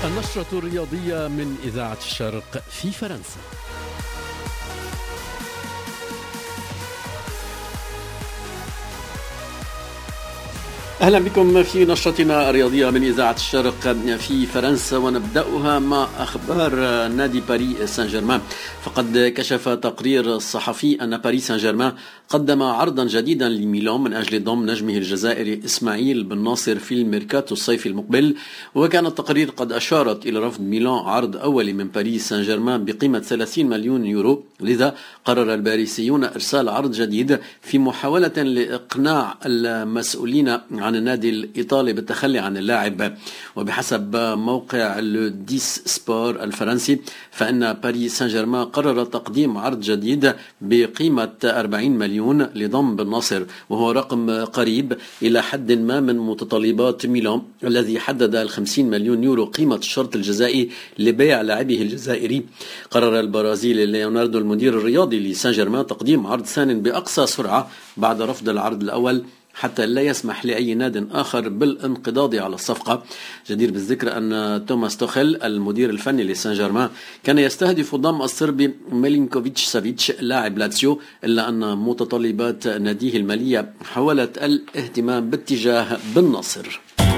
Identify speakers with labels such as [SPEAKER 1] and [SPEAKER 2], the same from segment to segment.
[SPEAKER 1] النشرة الرياضية من إذاعة الشرق في فرنسا. أهلا بكم في نشرتنا الرياضية من إذاعة الشرق في فرنسا، ونبدأها مع أخبار نادي باريس سان جيرمان. فقد كشف تقرير صحفي أن باريس سان جيرمان قدم عرضا جديدا لميلان من أجل ضم نجمه الجزائري إسماعيل بن ناصر في الميركاتو الصيفي المقبل. وكان التقرير قد أشارت إلى رفض ميلان عرض أولي من باريس سان جيرمان بقيمة 30 مليون يورو، لذا قرر الباريسيون إرسال عرض جديد في محاولة لإقناع المسؤولين عن النادي الإيطالي بالتخلي عن اللاعب. وبحسب موقع لوديس سبور الفرنسي، فإن باريس سان جيرمان قرر تقديم عرض جديد بقيمة 40 مليون لضم بن ناصر، وهو رقم قريب إلى حد ما من متطلبات ميلان الذي حدد 50 مليون يورو قيمة الشرط الجزائي لبيع لاعبه الجزائري. قرر البرازيلي ليوناردو المدير الرياضي لسان جيرمان تقديم عرض ثاني بأقصى سرعة بعد رفض العرض الأول، حتى لا يسمح لأي ناد آخر بالانقضاض على الصفقة. جدير بالذكر أن توماس توخيل المدير الفني لسان جيرمان كان يستهدف ضم الصربي ميلينكوفيتش سافيتش لاعب لاتسيو، إلا أن متطلبات ناديه المالية حولت الاهتمام باتجاه بن ناصر.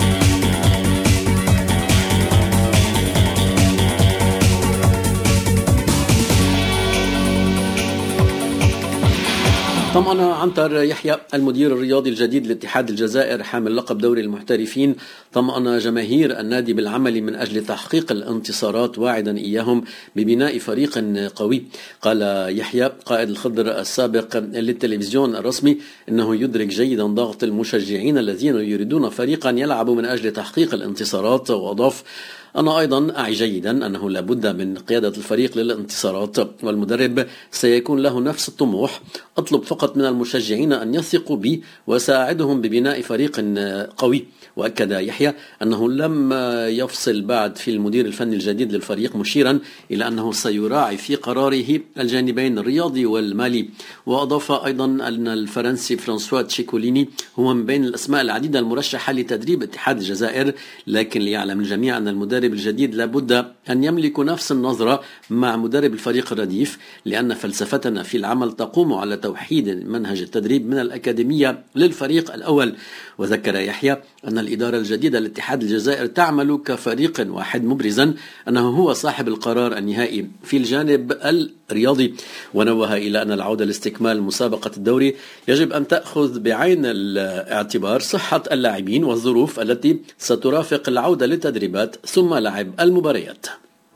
[SPEAKER 1] طمأن عنتر يحيى المدير الرياضي الجديد لاتحاد الجزائر حامل لقب دوري المحترفين طمأن جماهير النادي بالعمل من أجل تحقيق الانتصارات، واعدا إياهم ببناء فريق قوي. قال يحيى قائد الخضر السابق للتلفزيون الرسمي إنه يدرك جيدا ضغط المشجعين الذين يريدون فريقا يلعب من أجل تحقيق الانتصارات، وأضاف: أنا أيضا أعي جيدا أنه لابد من قيادة الفريق للانتصارات، والمدرب سيكون له نفس الطموح. أطلب فقط من المشجعين أن يثقوا بي وساعدهم ببناء فريق قوي. وأكد يحيى أنه لم يفصل بعد في المدير الفني الجديد للفريق، مشيرا إلى أنه سيراعي في قراره الجانبين الرياضي والمالي. وأضاف أيضا أن الفرنسي فرانسوا تشيكوليني هو من بين الأسماء العديدة المرشحة لتدريب اتحاد الجزائر، لكن ليعلم الجميع أن المدرب الجديد لابد أن يملك نفس النظرة مع مدرب الفريق الرديف، لأن فلسفتنا في العمل تقوم على توحيد منهج التدريب من الأكاديمية للفريق الأول. وذكر يحيى أن الإدارة الجديدة لاتحاد الجزائر تعمل كفريق واحد، مبرزا أنه هو صاحب القرار النهائي في الجانب الرياضي. ونوه إلى أن العودة لاستكمال مسابقة الدوري يجب أن تأخذ بعين الاعتبار صحة اللاعبين والظروف التي سترافق العودة للتدريبات ثم لعب المباريات.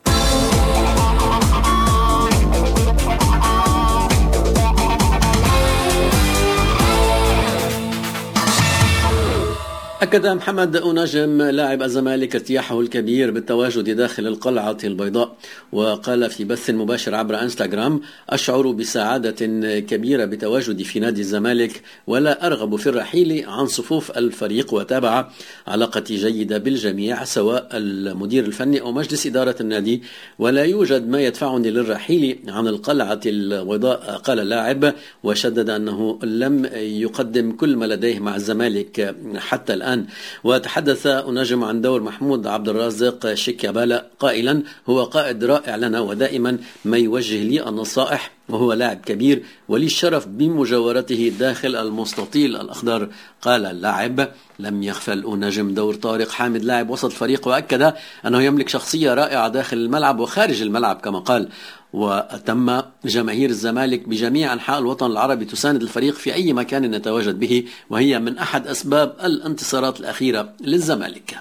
[SPEAKER 1] أكد محمد أنجم لاعب الزمالك ارتياحه الكبير بالتواجد داخل القلعة البيضاء، وقال في بث مباشر عبر انستغرام: أشعر بسعادة كبيرة بتواجدي في نادي الزمالك ولا أرغب في الرحيل عن صفوف الفريق. وتابع: علاقتي جيدة بالجميع سواء المدير الفني أو مجلس إدارة النادي، ولا يوجد ما يدفعني للرحيل عن القلعة البيضاء، قال اللاعب. وشدد أنه لم يقدم كل ما لديه مع الزمالك حتى الآن. وتحدث أنجم عن دور محمود عبد الرازق شيكابالا قائلا: هو قائد رائع لنا ودائما ما يوجه لي النصائح، وهو لاعب كبير ولي الشرف بمجاورته داخل المستطيل الأخضر، قال اللاعب. لم يغفل أنجم دور طارق حامد لاعب وسط الفريق، وأكد أنه يملك شخصية رائعة داخل الملعب وخارج الملعب كما قال. وتم جماهير الزمالك بجميع أنحاء الوطن العربي تساند الفريق في أي مكان يتواجد به، وهي من أحد أسباب الانتصارات الأخيرة للزمالك.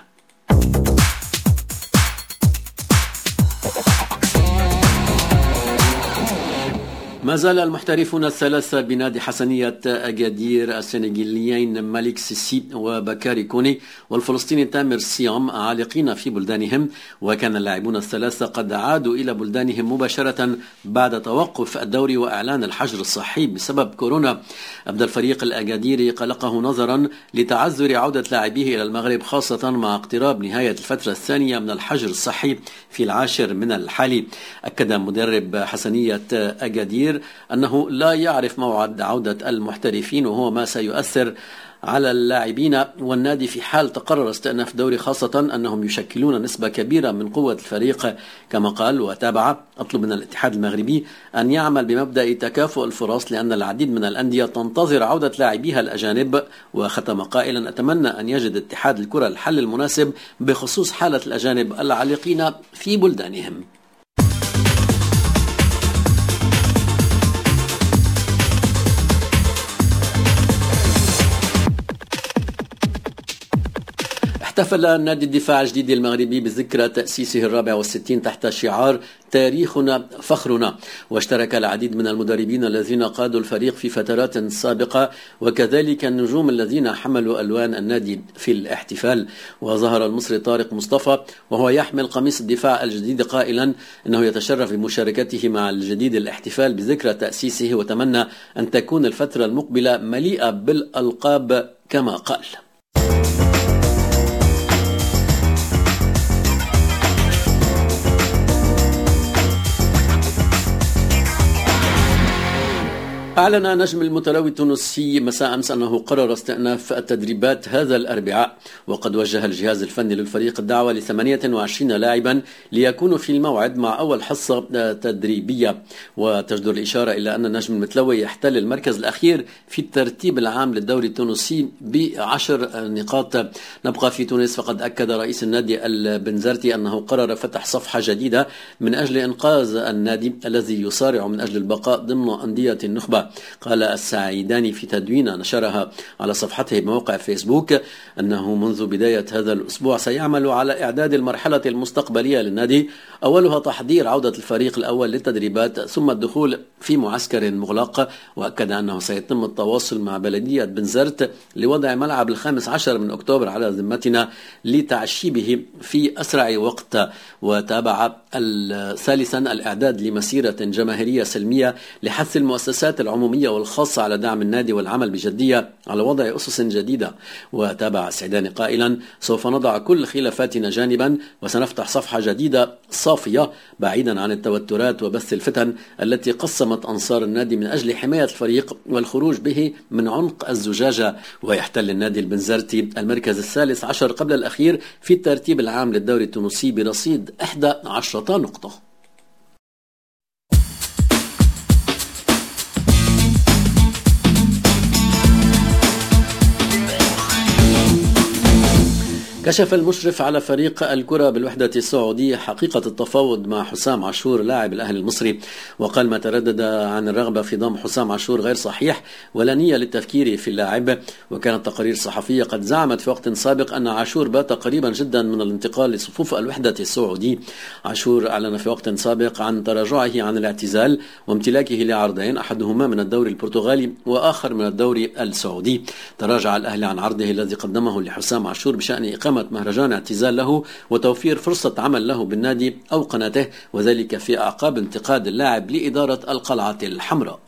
[SPEAKER 1] ما زال المحترفون الثلاثة بنادي حسنية أجادير السنغاليين مالك سيسي وبكاري كوني والفلسطيني تامر سيام عالقين في بلدانهم، وكان اللاعبون الثلاثة قد عادوا إلى بلدانهم مباشرة بعد توقف الدوري وإعلان الحجر الصحي بسبب كورونا. أبدى الفريق الأجاديري قلقه نظرا لتعذر عودة لاعبيه إلى المغرب، خاصة مع اقتراب نهاية الفترة الثانية من الحجر الصحي في 10 من الحالي. أكد مدرب حسنية أجادير الجماهير أنه لا يعرف موعد عودة المحترفين، وهو ما سيؤثر على اللاعبين والنادي في حال تقرر استئناف دوري، خاصة أنهم يشكلون نسبة كبيرة من قوة الفريق كما قال. وتابع: أطلب من الاتحاد المغربي أن يعمل بمبدأ تكافؤ الفرص لأن العديد من الأندية تنتظر عودة لاعبيها الأجانب. وختم قائلا: أتمنى أن يجد اتحاد الكرة الحل المناسب بخصوص حالة الأجانب العالقين في بلدانهم. احتفل نادي الدفاع الجديد المغربي بذكرى تأسيسه 64 تحت شعار تاريخنا فخرنا، واشترك العديد من المدربين الذين قادوا الفريق في فترات سابقة وكذلك النجوم الذين حملوا ألوان النادي في الاحتفال. وظهر المصري طارق مصطفى وهو يحمل قميص الدفاع الجديد قائلا إنه يتشرف بمشاركته مع الجديد الاحتفال بذكرى تأسيسه، وتمنى أن تكون الفترة المقبلة مليئة بالألقاب كما قال. أعلن نجم المتروي التونسي مساء أمس أنه قرر استئناف التدريبات هذا الأربعاء، وقد وجه الجهاز الفني للفريق الدعوة ل 28 لاعبا ليكونوا في الموعد مع أول حصة تدريبية. وتجدر الإشارة إلى أن النجم المتلوي يحتل المركز الأخير في الترتيب العام للدوري التونسي ب10 نقاط. نبقى في تونس، فقد أكد رئيس النادي البنزرتي أنه قرر فتح صفحة جديدة من أجل إنقاذ النادي الذي يصارع من أجل البقاء ضمن أندية النخبة. قال السعيداني في تدوينة نشرها على صفحته بموقع فيسبوك أنه منذ بداية هذا الأسبوع سيعمل على إعداد المرحلة المستقبلية للنادي، أولها تحضير عودة الفريق الأول للتدريبات ثم الدخول في معسكر مغلق. وأكد أنه سيتم التواصل مع بلدية بنزرت لوضع ملعب 15 من أكتوبر على ذمتنا لتعشيبه في أسرع وقت. وتابع ثالثا الإعداد لمسيرة جماهيرية سلمية لحث المؤسسات العمومية والخاصة على دعم النادي والعمل بجدية على وضع أسس جديدة. وتابع السعيداني قائلا: سوف نضع كل خلافاتنا جانبا وسنفتح صفحة جديدة صافية بعيدا عن التوترات وبث الفتن التي قسمت أنصار النادي من أجل حماية الفريق والخروج به من عنق الزجاجة. ويحتل النادي البنزرتي المركز الثالث عشر قبل الأخير في الترتيب العام للدوري التونسي برصيد 11 نقطة. كشف المشرف على فريق الكرة بالوحدة السعودية حقيقة التفاوض مع حسام عاشور لاعب الأهلي المصري، وقال: ما تردد عن الرغبة في ضم حسام عاشور غير صحيح ولا نية للتفكير في اللاعب. وكانت تقارير صحفية قد زعمت في وقت سابق أن عاشور بات قريبا جدا من الانتقال لصفوف الوحدة السعودي. عاشور أعلن في وقت سابق عن تراجعه عن الاعتزال وامتلاكه لعرضين، أحدهما من الدوري البرتغالي وآخر من الدوري السعودي. تراجع الأهلي عن عرضه الذي قدمه لحسام عاشور بشأن إقامة مهرجان اعتزال له وتوفير فرصة عمل له بالنادي أو قناته، وذلك في أعقاب انتقاد اللاعب لإدارة القلعة الحمراء.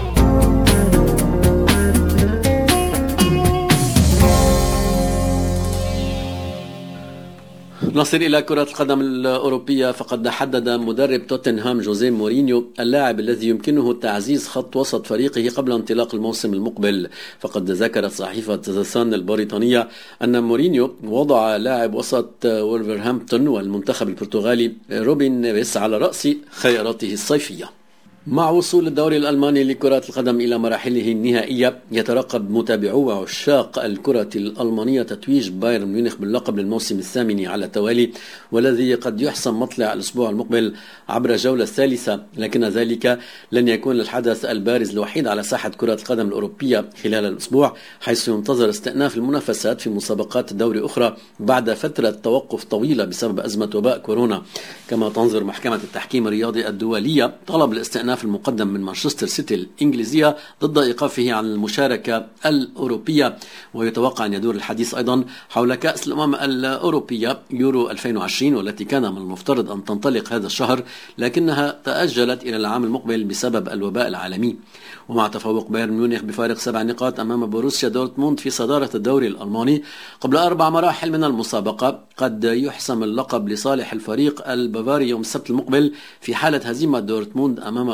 [SPEAKER 1] نصل إلى كرة القدم الأوروبية، فقد حدد مدرب توتنهام جوزيه مورينيو اللاعب الذي يمكنه تعزيز خط وسط فريقه قبل انطلاق الموسم المقبل. فقد ذكرت صحيفة ذا صن البريطانية أن مورينيو وضع لاعب وسط وولفرهامبتون والمنتخب البرتغالي روبن نيفيس على رأس خياراته الصيفية. مع وصول الدوري الألماني لكرة القدم إلى مراحله النهائية، يترقب متابعو وعشاق الكرة الألمانية تتويج بايرن ميونخ باللقب للموسم الثامن على التوالي، والذي قد يحسم مطلع الأسبوع المقبل عبر الجولة الثالثة. لكن ذلك لن يكون الحدث البارز الوحيد على ساحة كرة القدم الأوروبية خلال الأسبوع، حيث ينتظر استئناف المنافسات في مسابقات الدوري أخرى بعد فترة توقف طويلة بسبب أزمة وباء كورونا. كما تنظر محكمة التحكيم الرياضي الدولية طلب الاستئناف المقدم من مانشستر سيتي الإنجليزية ضد إيقافه عن المشاركة الأوروبية. ويتوقع أن يدور الحديث أيضا حول كأس الأمم الأوروبية يورو 2020، والتي كان من المفترض أن تنطلق هذا الشهر لكنها تأجلت إلى العام المقبل بسبب الوباء العالمي. ومع تفوق بايرن ميونخ بفارق 7 نقاط أمام بوروسيا دورتموند في صدارة الدوري الألماني قبل 4 مراحل من المسابقة، قد يحسم اللقب لصالح الفريق البافاري يوم السبت المقبل في حالة هزيمة دورتموند أمام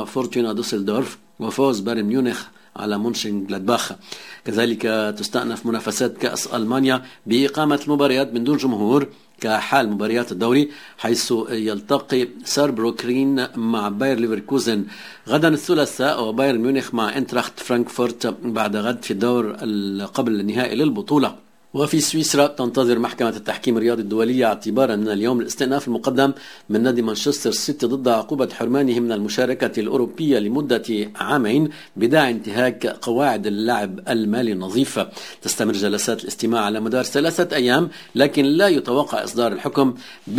[SPEAKER 1] وفورتونا دوسلدورف، وفوز بايرن ميونخ على مونشن جلادباخ. كذلك تستأنف منافسات كأس ألمانيا بإقامة المباريات من دون جمهور كحال مباريات الدوري، حيث يلتقي ساربروكرين مع باير ليفركوزن غدا الثلاثاء، وبايرن ميونخ مع انتراخت فرانكفورت بعد غد في الدور قبل النهائي للبطولة. وفي سويسرا تنتظر محكمة التحكيم الرياضي الدولية اعتبارا من اليوم الاستئناف المقدم من نادي مانشستر سيتي ضد عقوبة حرمانه من المشاركة الأوروبية لمدة عامين بداعي انتهاك قواعد اللعب المالي النظيف. تستمر جلسات الاستماع على مدار 3 أيام، لكن لا يتوقع إصدار الحكم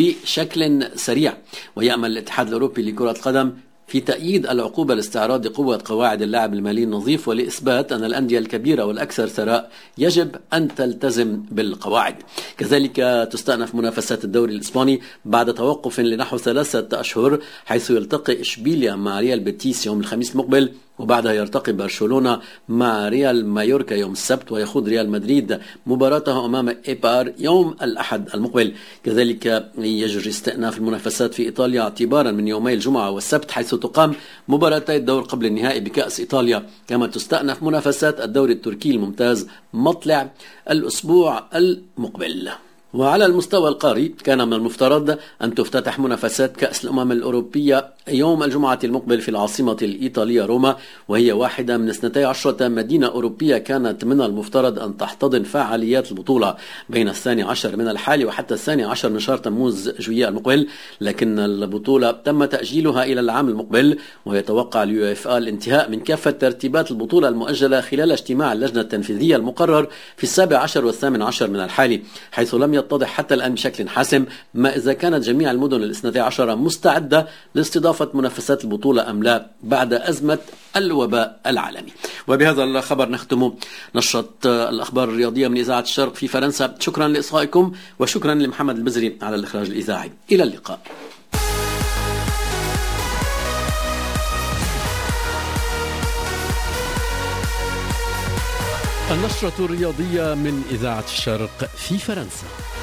[SPEAKER 1] بشكل سريع. ويأمل الاتحاد الأوروبي لكرة القدم في تأييد العقوبة لاستعراض قوة قواعد اللعب المالي النظيف، ولإثبات أن الأندية الكبيرة والأكثر ثراء يجب أن تلتزم بالقواعد. كذلك تستأنف منافسات الدوري الإسباني بعد توقف لنحو 3 أشهر، حيث يلتقي إشبيليا مع ريال بيتيس يوم الخميس المقبل، وبعدها يرتقي برشلونة مع ريال مايوركا يوم السبت، ويخوض ريال مدريد مباراته أمام إيبار يوم الأحد المقبل. كذلك يجري استئناف المنافسات في إيطاليا اعتبارا من يومي الجمعة والسبت، حيث تقام مباراتي الدور قبل النهائي بكأس إيطاليا. كما تستأنف منافسات الدوري التركي الممتاز مطلع الأسبوع المقبل. وعلى المستوى القاري كان من المفترض أن تفتتح منافسات كأس الأمم الأوروبية يوم الجمعة المقبل في العاصمة الإيطالية روما، وهي واحدة من 12 مدينة أوروبية كانت من المفترض أن تحتضن فعاليات البطولة بين 12 من الحالي وحتى 12 من شهر تموز جويلية المقبل، لكن البطولة تم تأجيلها إلى العام المقبل. ويتوقع اليويفا الانتهاء من كافة ترتيبات البطولة المؤجلة خلال اجتماع اللجنة التنفيذية المقرر في 17 و18 من الحالي، حيث لم يتضح حتى الآن بشكل حاسم ما إذا كانت جميع المدن 12 مستعدة لاستضافة منافسات البطولة أم لا بعد أزمة الوباء العالمي. وبهذا الخبر نختم نشرة الأخبار الرياضية من إذاعة الشرق في فرنسا. شكرا لإصغائكم، وشكرا لمحمد البزري على الإخراج الإذاعي. إلى اللقاء. النشرة الرياضية من إذاعة الشرق في فرنسا.